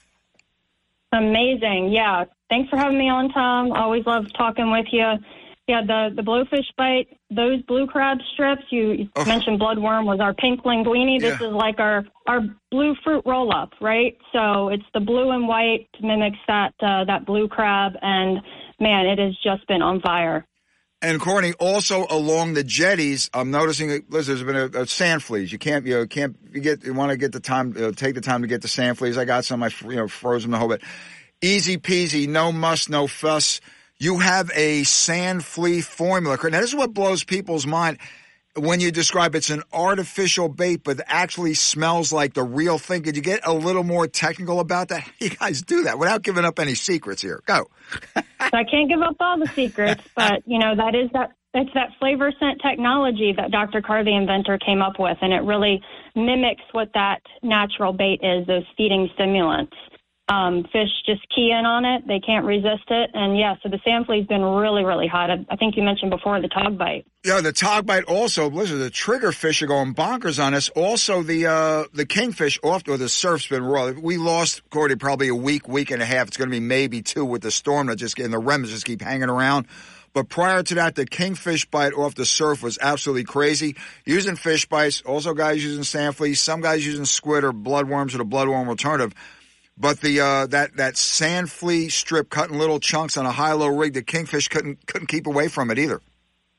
Amazing. Yeah. Thanks for having me on, Tom. Always love talking with you. Yeah, the, the bluefish bite, those blue crab strips, you, you oh. mentioned bloodworm was our pink linguine. This yeah. is like our, our blue fruit roll-up, right? So it's the blue and white, mimics that uh, that blue crab, and, man, it has just been on fire. And Courtney, also along the jetties, I'm noticing listen, there's been a, a sand fleas. You can't, you know, can't you get you want to get the time, uh, take the time to get the sand fleas. I got some, I you know froze them the whole bit. Easy peasy, no muss, no fuss. You have a sand flea formula. Now this is what blows people's mind when you describe it's an artificial bait, but it actually smells like the real thing. Could you get a little more technical about that? You guys do that without giving up any secrets here. Go. I can't give up all the secrets, but, you know, that is that it's that flavor scent technology that Doctor Carr, the inventor, came up with, and it really mimics what that natural bait is, those feeding stimulants. Um, fish just key in on it. They can't resist it. And, yeah, so the sand flea's been really, really hot. I, I think you mentioned before the tog bite. Yeah, the tog bite also. Listen, the trigger fish are going bonkers on us. Also, the uh, the kingfish, off or the surf's been raw. We lost, Cordy, probably a week, week and a half. It's going to be maybe two with the storm that just and the remnants just keep hanging around. But prior to that, the kingfish bite off the surf was absolutely crazy. Using fish bites, also guys using sand fleas, some guys using squid or bloodworms or the bloodworm alternative. But the uh, that that sand flea strip cutting little chunks on a high-low rig, the kingfish couldn't couldn't keep away from it either.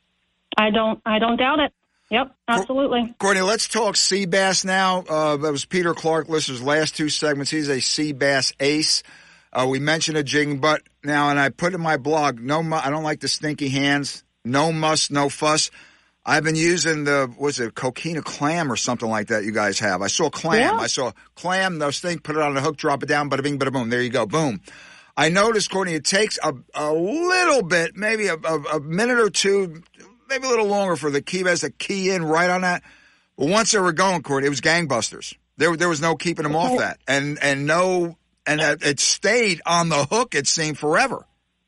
I don't I don't doubt it. Yep, absolutely. Courtney, let's talk sea bass now. Uh, that was Peter Clark, listeners' last two segments. He's a sea bass ace. Uh, we mentioned a jigging butt now, and I put in my blog, no, mu- I don't like the stinky hands, no muss, no fuss. I've been using the, what's it, coquina clam or something like that you guys have. I saw clam. Yeah. I saw clam, those things, put it on a hook, drop it down, bada bing, bada boom. There you go, boom. I noticed, Courtney, it takes a, a little bit, maybe a, a, a minute or two, maybe a little longer for the key bass to key in right on that. But once they were going, Courtney, it was gangbusters. There, there was no keeping them off that, and and no, and it stayed on the hook. It seemed forever.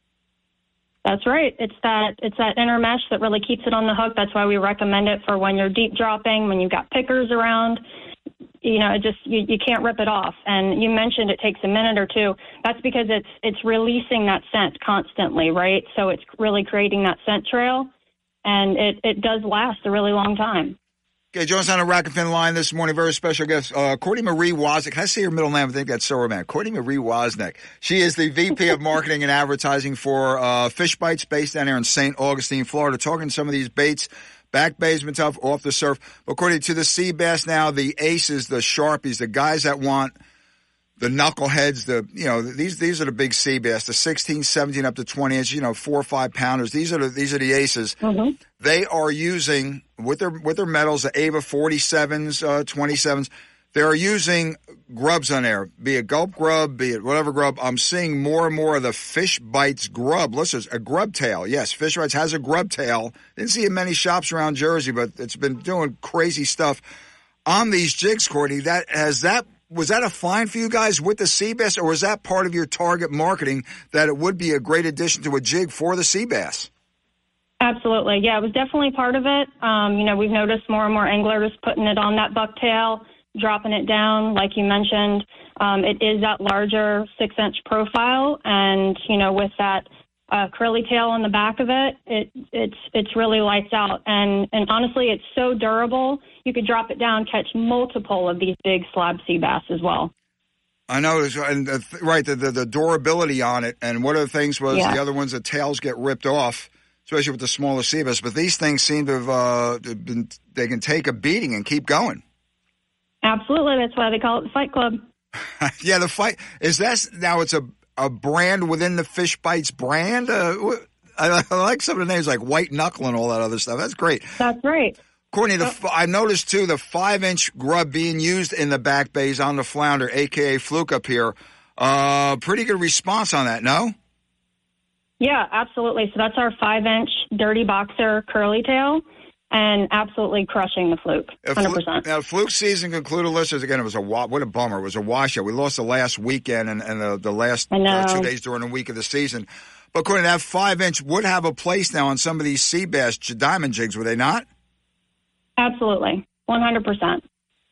That's right. It's that it's that inner mesh that really keeps it on the hook. That's why we recommend it for when you're deep dropping, when you've got pickers around. You know, it just you, you can't rip it off. And you mentioned it takes a minute or two. That's because it's it's releasing that scent constantly, right? So it's really creating that scent trail, and it, it does last a really long time. Okay, join us on the Rack and Fin line this morning. Very special guest, uh, Courtney Marie Wozniak. Can I say her middle name? I think that's so romantic. Courtney Marie Wozniak. She is the V P of Marketing and Advertising for uh, Fish Bites, based down here in Saint Augustine, Florida. Talking some of these baits, back bays, been tough, off the surf. But according to the sea bass now, the aces, the sharpies, the guys that want the knuckleheads, the, you know, these, these are the big sea bass, the sixteen, seventeen up to twenty inch, you know, four or five pounders. These are the, these are the aces. Mm-hmm. They are using with their, with their metals, the Ava forty-sevens, uh, twenty-sevens. They're using grubs on there, be it gulp grub, be it whatever grub. I'm seeing more and more of the Fish Bites grub. Listen, a grub tail. Yes, Fish Bites has a grub tail. Didn't see it in many shops around Jersey, but it's been doing crazy stuff on these jigs, Courtney. That has that. Was that a find for you guys with the sea bass, or was that part of your target marketing that it would be a great addition to a jig for the sea bass? Absolutely. Yeah, it was definitely part of it. Um, you know, we've noticed more and more anglers putting it on that bucktail, dropping it down, like you mentioned. Um, it is that larger six-inch profile, and, you know, with that uh, curly tail on the back of it, it it's it's really lights out. And, and honestly, it's so durable. You could drop it down, catch multiple of these big slab sea bass as well. I know, and the, right, the, the the durability on it. And one of the things was yeah. the other ones, the tails get ripped off, especially with the smaller sea bass. But these things seem to have uh, been, they can take a beating and keep going. Absolutely, that's why they call it the Fight Club. Yeah, the fight is that now. It's a a brand within the Fish Bites brand. Uh, I, I like some of the names like White Knuckle and all that other stuff. That's great. That's right. Courtney, the, I noticed, too, the five-inch grub being used in the back bays on the flounder, a k a. Fluke up here. Uh, pretty good response on that, no? Yeah, absolutely. So that's our five-inch Dirty Boxer curly tail, and absolutely crushing the Fluke, one hundred percent. Now, Fluke season concluded, listeners, again, it was a what a bummer. It was a washout. We lost the last weekend and, and the, the last uh, two days during the week of the season. But, Courtney, that five-inch would have a place now on some of these sea bass diamond jigs, would they not? Absolutely, one hundred percent.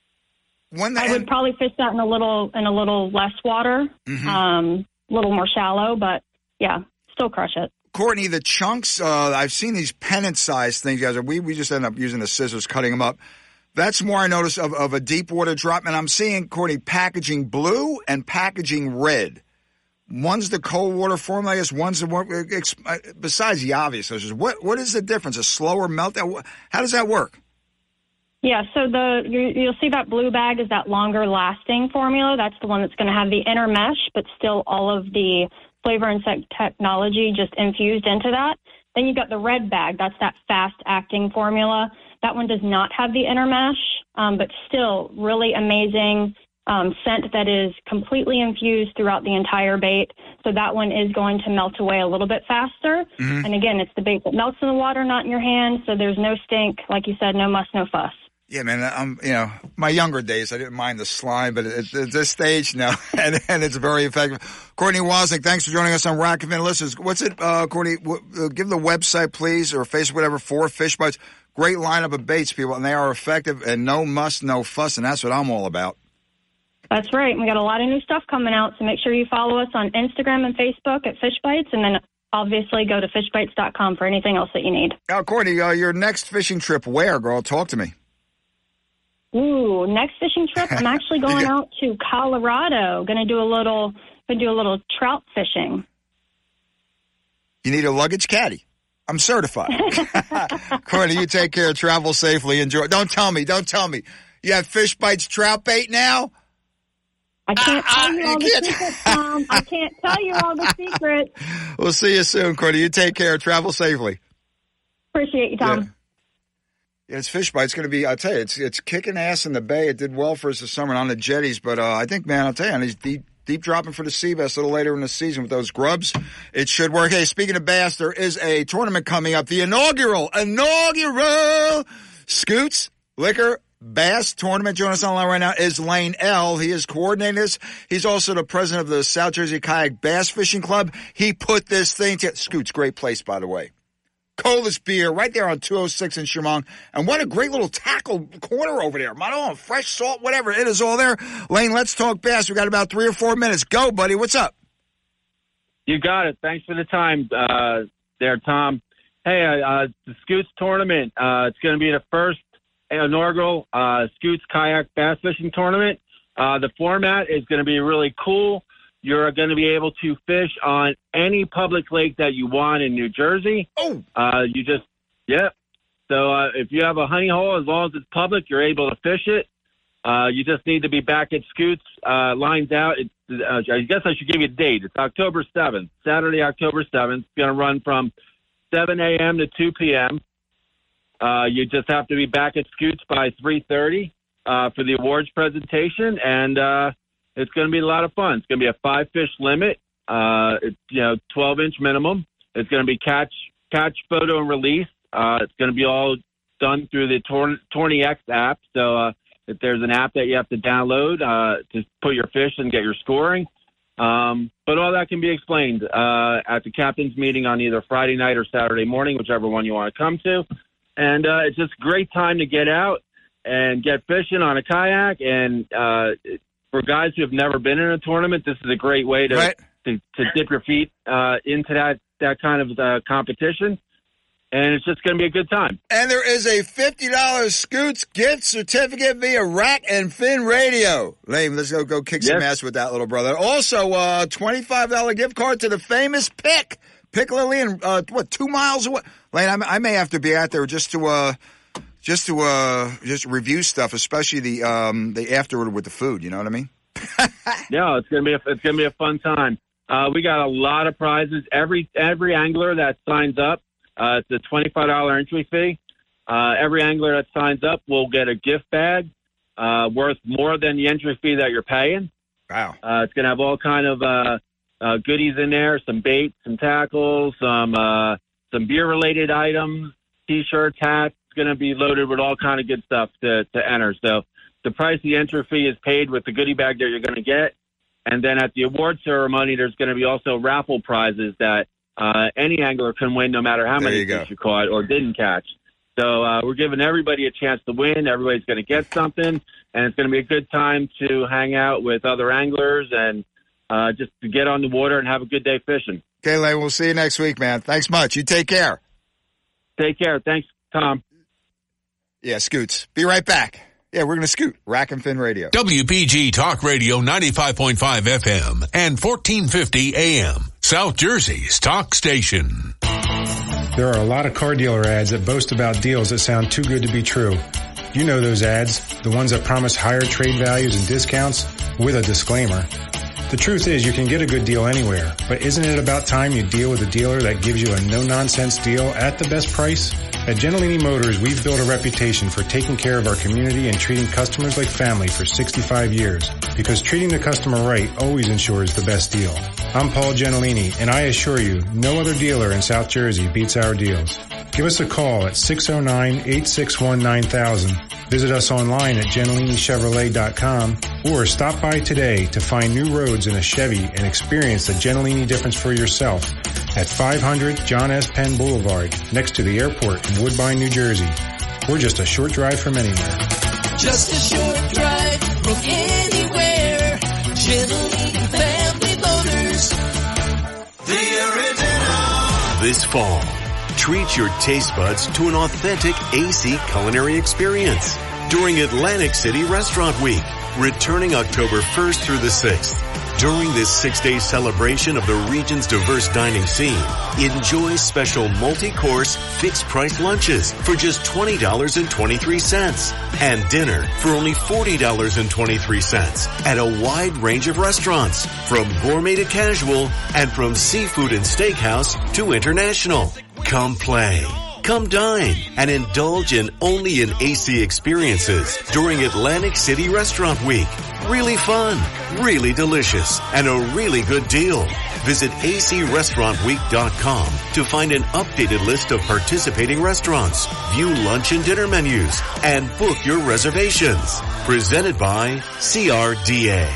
When the, I would probably fish that in a little in a little less water, mm-hmm. um, a little more shallow, but yeah, still crush it. Courtney, the chunks, uh, I've seen these pennant-sized things, guys. We we just end up using the scissors, cutting them up. That's more I notice of, of a deep water drop, and I'm seeing, Courtney, packaging blue and packaging red. One's the cold water formula, I guess. One's the one, besides the obvious. What what is the difference? A slower meltdown? How does that work? Yeah, so the you, you'll see that blue bag is that longer lasting formula. That's the one that's going to have the inner mesh, but still all of the flavor and tech technology just infused into that. Then you've got the red bag. That's that fast acting formula. That one does not have the inner mesh, um, but still really amazing um, scent that is completely infused throughout the entire bait. So that one is going to melt away a little bit faster. Mm-hmm. And again, it's the bait that melts in the water, not in your hand. So there's no stink. Like you said, no muss, no fuss. Yeah, man, I'm, you know, my younger days, I didn't mind the slime, but at, at this stage now, and, and it's very effective. Courtney Wozniak, thanks for joining us on Rack and Fin. Listeners, what's it, uh, Courtney, w- uh, give the website, please, or Facebook, whatever, for Fish Bites. Great lineup of baits, people, and they are effective, and no muss, no fuss, and that's what I'm all about. That's right. We got a lot of new stuff coming out, so make sure you follow us on Instagram and Facebook at Fish Bites, and then obviously go to fish bites dot com for anything else that you need. Now, Courtney, uh, your next fishing trip, where, girl? Talk to me. Ooh, next fishing trip, I'm actually going yeah. out to Colorado. Going to do a little, going to do a little trout fishing. You need a luggage caddy. I'm certified. Courtney, you take care. Travel safely. Enjoy. Don't tell me. Don't tell me. You have Fish Bites trout bait now? I can't uh, tell you all you the secrets, Tom. I can't tell you all the secrets. We'll see you soon, Courtney. You take care. Travel safely. Appreciate you, Tom. Yeah. Yeah, it's Fish Bite. It's going to be, I'll tell you, it's it's kicking ass in the bay. It did well for us this summer on the jetties, but uh, I think, man, I'll tell you, on these deep, deep dropping for the sea bass a little later in the season with those grubs. It should work. Hey, speaking of bass, there is a tournament coming up. The inaugural, inaugural Scoots Liquor Bass Tournament. Joining us online right now is Lane L. He is coordinating this. He's also the president of the South Jersey Kayak Bass Fishing Club. He put this thing together. Scoots, great place, by the way. Coldest beer right there on two oh six in Chemung. And what a great little tackle corner over there. I don't know, fresh salt, whatever. It is all there. Lane, let's talk bass. We got about three or four minutes. Go, buddy. What's up? You got it. Thanks for the time uh, there, Tom. Hey, uh, the Scoots tournament. Uh, it's going to be the first inaugural uh, Scoots Kayak Bass Fishing Tournament. Uh, the format is going to be really cool. You're going to be able to fish on any public lake that you want in New Jersey. Oh, uh, you just, yeah. So uh, if you have a honey hole, as long as it's public, you're able to fish it. Uh, you just need to be back at Scoots. Uh, lines out. It's, uh, I guess I should give you a date. It's October seventh, Saturday, October seventh. It's going to run from seven a.m. to two p.m. Uh, you just have to be back at Scoots by three thirty uh, for the awards presentation, and uh, it's going to be a lot of fun. It's going to be a five-fish limit, uh, it's, you know, twelve-inch minimum. It's going to be catch, catch, photo, and release. Uh, it's going to be all done through the TourneyX app. So uh, if there's an app that you have to download uh, to put your fish and get your scoring. Um, but all that can be explained uh, at the captain's meeting on either Friday night or Saturday morning, whichever one you want to come to. And uh, it's just a great time to get out and get fishing on a kayak. And uh, for guys who have never been in a tournament, this is a great way to right. to, to dip your feet uh, into that, that kind of uh, competition. And it's just going to be a good time. And there is a fifty dollars Scoots gift certificate via Rack and Fin Radio. Lane, let's go go kick yes. some ass with that, little brother. Also, a uh, twenty-five dollars gift card to the famous Pick. Pick Lillian, uh, what, two miles away? Lane, I, I may have to be out there just to, uh, just to, uh, just review stuff, especially the, um, the afterward with the food. You know what I mean? Yeah, it's gonna be a, it's gonna be a fun time. Uh, we got a lot of prizes. Every every angler that signs up, uh, it's a twenty-five dollars entry fee. Uh, every angler that signs up will get a gift bag uh, worth more than the entry fee that you're paying. Wow! Uh, it's gonna have all kind of uh, uh, goodies in there: some bait, some tackles, some uh, some beer-related items, T-shirts, hats. It's gonna be loaded with all kind of good stuff to to enter. So the price of the entry fee is paid with the goodie bag that you're gonna get. And then at the award ceremony, there's going to be also raffle prizes that uh, any angler can win no matter how there many you fish you caught or didn't catch. So uh, we're giving everybody a chance to win. Everybody's going to get something, and it's going to be a good time to hang out with other anglers and uh, just to get on the water and have a good day fishing. Okay, Lane, we'll see you next week, man. Thanks much. You take care. Take care. Thanks, Tom. Yeah, Scoots. Be right back. Yeah, we're going to scoot. Rack and Fin Radio. W P G Talk Radio ninety-five point five F M and fourteen fifty A M. South Jersey's talk station. There are a lot of car dealer ads that boast about deals that sound too good to be true. You know those ads, the ones that promise higher trade values and discounts with a disclaimer. The truth is you can get a good deal anywhere, but isn't it about time you deal with a dealer that gives you a no-nonsense deal at the best price? At Gentilini Motors, we've built a reputation for taking care of our community and treating customers like family for sixty-five years, because treating the customer right always ensures the best deal. I'm Paul Gentilini, and I assure you, no other dealer in South Jersey beats our deals. Give us a call at six oh nine, eight six one, nine thousand. Visit us online at gentilini chevrolet dot com or stop by today to find new roads in a Chevy and experience the Gentilini difference for yourself at five hundred John S. Penn Boulevard, next to the airport in Woodbine, New Jersey. We're just a short drive from anywhere. Just a short drive from anywhere. Gentilini Family Motors. The original. This fall, treat your taste buds to an authentic A C culinary experience during Atlantic City Restaurant Week, returning October first through the sixth. During this six-day celebration of the region's diverse dining scene, enjoy special multi-course, fixed-price lunches for just twenty dollars and twenty-three cents and dinner for only forty dollars and twenty-three cents at a wide range of restaurants, from gourmet to casual and from seafood and steakhouse to international. Come play, Come dine and indulge in only an A C experiences during Atlantic City Restaurant Week. Really fun, really delicious, and a really good deal. Visit A C restaurant week dot com to find an updated list of participating restaurants, view lunch and dinner menus, and book your reservations. Presented by C R D A.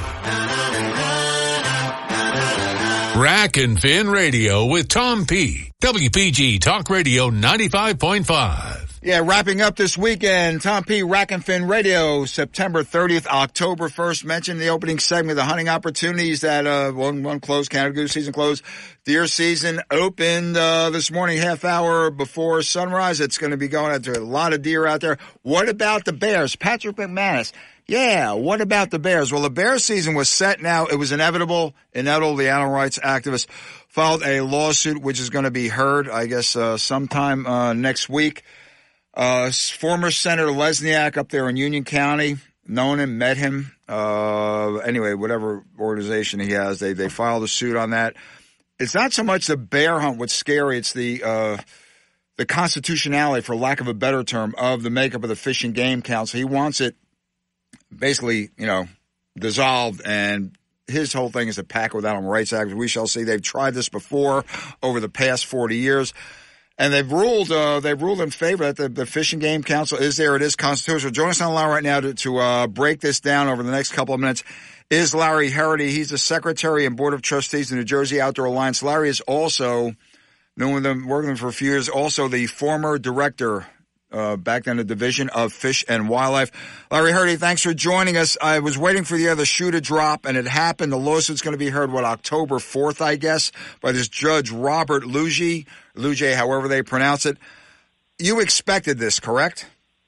Rack and Fin Radio with Tom P. W P G Talk Radio ninety-five point five. Yeah, wrapping up this weekend, Tom P. Rack and Fin Radio, September thirtieth, October first. Mentioned in the opening segment, the hunting opportunities that, uh, one, one closed, Canada Goose season closed. Deer season opened, uh, this morning, half hour before sunrise. It's going to be going out to a lot of deer out there. What about the bears? Patrick McManus. Yeah, what about the bears? Well, the bear season was set now. It was inevitable. Inevitable. The animal rights activists filed a lawsuit, which is going to be heard, I guess, uh, sometime, uh, next week. Uh, former Senator Lesniak up there in Union County, known him, met him. Uh, anyway, whatever organization he has, they, they filed a suit on that. It's not so much the bear hunt, what's scary. It's the, uh, the constitutionality, for lack of a better term, of the makeup of the Fish and Game Council. He wants it basically, you know, dissolved, and his whole thing is to pack with Animal Rights Act. We shall see. They've tried this before over the past forty years. And they've ruled, uh, they've ruled in favor that the, the Fish and Game Council is there. It is constitutional. Joining us on the line right now to, to, uh, break this down over the next couple of minutes is Larry Heraghty. He's the Secretary and Board of Trustees of the New Jersey Outdoor Alliance. Larry is also, knowing them, working with them for a few years, also the former director, uh, back then the Division of Fish and Wildlife. Larry Heraghty, thanks for joining us. I was waiting for the other shoe to drop, and it happened. The lawsuit's going to be heard, what, October fourth, I guess, by this Judge Robert Luge. Luge, however they pronounce it. You expected this, correct?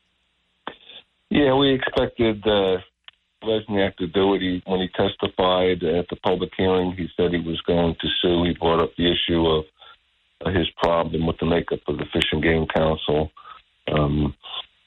Yeah, we expected uh, Lesniak to do it. He, when he testified at the public hearing, he said he was going to sue. He brought up the issue of uh, his problem with the makeup of the Fish and Game Council, um,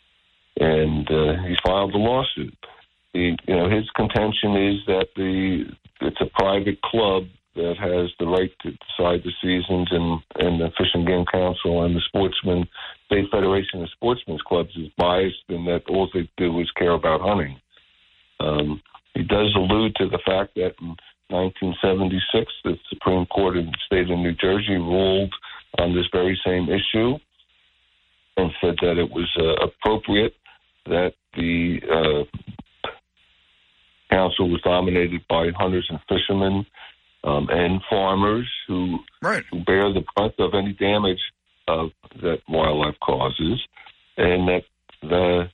and uh, he filed a lawsuit. He, you know, his contention is that the it's a private club that has the right to decide the seasons, and, and the Fish and Game Council and the Sportsman, State Federation of Sportsmen's Clubs is biased, and that all they do is care about hunting. Um, he does allude to the fact that in nineteen seventy-six, the Supreme Court of the state of New Jersey ruled on this very same issue and said that it was uh, appropriate that the uh, council was dominated by hunters and fishermen, Um, and farmers who, right. who bear the brunt of any damage uh, that wildlife causes, and that the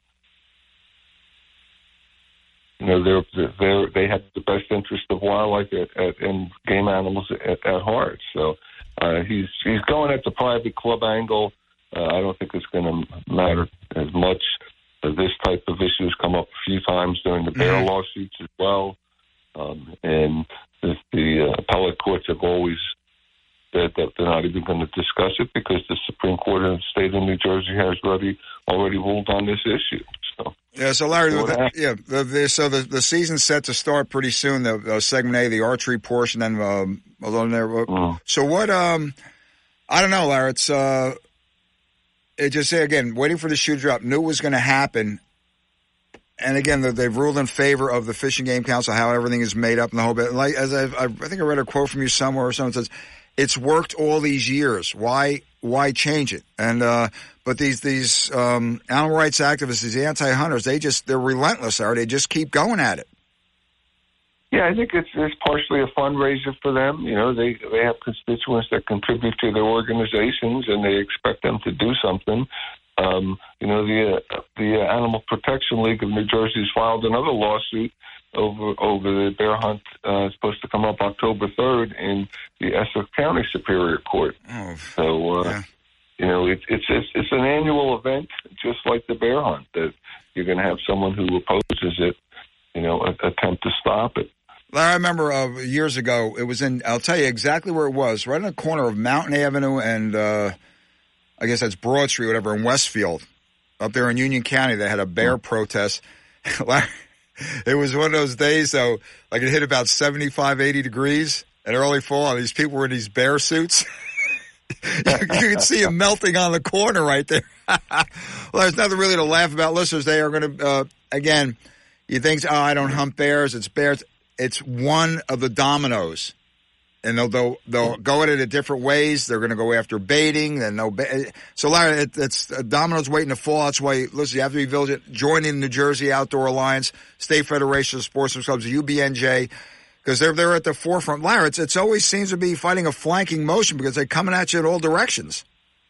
you know they're, they're they have the best interest of wildlife at, at, and game animals at, at heart. So uh, he's he's going at the private club angle. Uh, I don't think it's going to matter as much. Uh, this type of issue has come up a few times during the bear mm-hmm. lawsuits as well, um, and The, the uh, appellate courts have always said that they're not even going to discuss it because the Supreme Court of the state of New Jersey has already already ruled on this issue. So, yeah, so Larry, the, yeah, the, the, so the the season's set to start pretty soon. The uh, segment A, the archery portion, then um, along there. Mm. So what? Um, I don't know, Larry. It's uh, it just say again, waiting for the shoe to drop. Knew it was going to happen. And again, they've ruled in favor of the Fish and Game Council, how everything is made up and the whole bit. Like, as I've, I think I read a quote from you somewhere, or someone says, "It's worked all these years. Why, why change it?" And uh, but these these um, animal rights activists, these anti-hunters, they just they're relentless. Are they just keep going at it? Yeah, I think it's, it's partially a fundraiser for them. You know, they they have constituents that contribute to their organizations, and they expect them to do something. Um, you know, the uh, the Animal Protection League of New Jersey has filed another lawsuit over over the bear hunt. Uh, supposed to come up October third in the Essex County Superior Court. Oh, so, uh, yeah. you know, it, it's it's it's an annual event, just like the bear hunt. That you're going to have someone who opposes it, you know, a, attempt to stop it. I remember uh, years ago. It was in. I'll tell you exactly where it was. Right in the corner of Mountain Avenue and. Uh, I guess that's Broad Street, whatever, in Westfield. Up there in Union County, they had a bear protest. It was one of those days, though, like it hit about seventy-five, eighty degrees in early fall, and these people were in these bear suits. you can see him melting on the corner right there. Well, there's nothing really to laugh about. Listeners, they are going to, uh, again, you think, oh, I don't hunt bears. It's bears. It's one of the dominoes. And they'll, they'll, they'll go at it in different ways. They're going to go after baiting. Then no ba- So, Larry, it, it's uh, dominoes waiting to fall. That's why, listen, you have to be vigilant. Join in the New Jersey Outdoor Alliance, State Federation of Sportsmen's Clubs, U B N J, because they're, they're at the forefront. Larry, it's, it's always seems to be fighting a flanking motion because they're coming at you in all directions.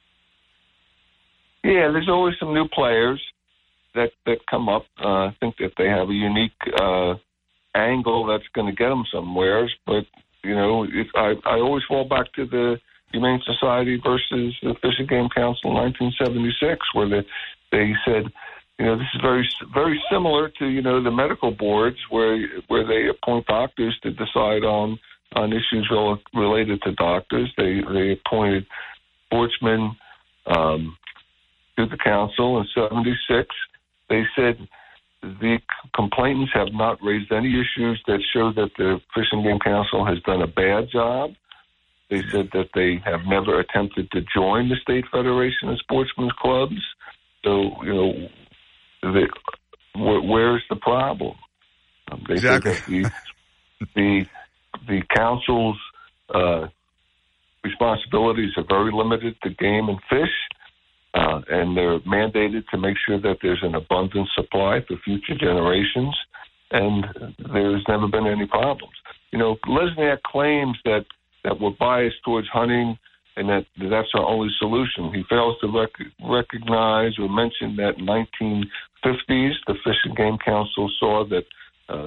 Yeah, there's always some new players that, that come up. Uh, I think that they have a unique uh, angle that's going to get them somewheres, but You know, it, I, I always fall back to the Humane Society versus the Fish and Game Council in nineteen seventy-six, where they, they said, you know, this is very very similar to, you know, the medical boards where where they appoint doctors to decide on, on issues rel- related to doctors. They, they appointed sportsmen um, to the council in seventy-six. They said the complainants have not raised any issues that show that the Fish and Game Council has done a bad job. They said that they have never attempted to join the State Federation of Sportsmen's Clubs. So, you know, the, where, where's the problem? Um, they exactly. said that the, the, the council's uh, responsibilities are very limited to game and fish. Uh, and they're mandated to make sure that there's an abundant supply for future generations, and there's never been any problems. You know, Lesniak claims that, that we're biased towards hunting and that that's our only solution. He fails to rec- recognize or mention that in the nineteen fifties, the Fish and Game Council saw that uh,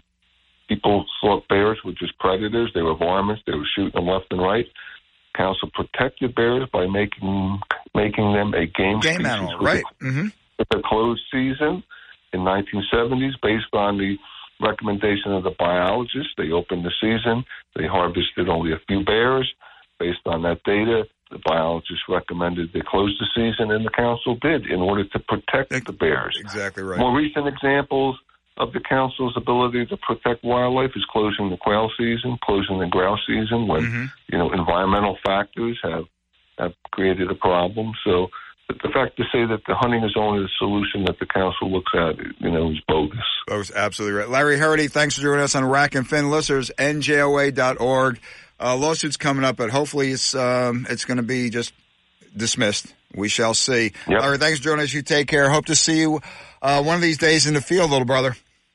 people thought bears were just predators. They were varmints. They were shooting them left and right. Council protected bears by making making them a game, game animal, right? A, mm-hmm. With a closed season in nineteen seventies, based on the recommendation of the biologists. They opened the season. They harvested only a few bears. Based on that data, the biologists recommended they close the season, and the council did in order to protect the bears. Exactly right. More recent examples of the council's ability to protect wildlife is closing the quail season, closing the grouse season when, mm-hmm. you know, environmental factors have have created a problem. So the fact to say that the hunting is only the solution that the council looks at, you know, is bogus. Bogus, absolutely right. Larry Heraghty, thanks for joining us on Rack and Fin. Listeners, N J O A dot org. Uh, lawsuit's coming up, but hopefully it's um, it's going to be just dismissed. We shall see. Yep. Larry, thanks for joining us. You take care. Hope to see you uh, one of these days in the field, little brother.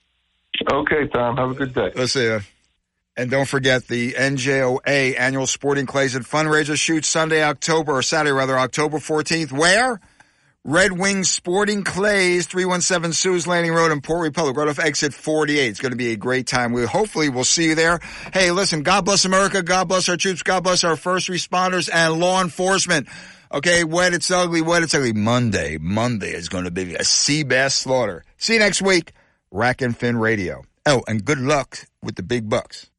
Okay, Tom. Have a good day. Let's see you. And don't forget the N J O A Annual Sporting Clays and Fundraiser Shoot Sunday, October, or Saturday rather, October fourteenth. Where? Red Wings Sporting Clays, three one seven Sue's Landing Road in Port Republic, right off exit forty-eight. It's going to be a great time. We hopefully will see you there. Hey, listen, God bless America. God bless our troops. God bless our first responders and law enforcement. Okay, wet, it's ugly, wet, it's ugly. Monday, Monday is going to be a sea bass slaughter. See you next week. Rack and Fin Radio. Oh, and good luck with the big bucks.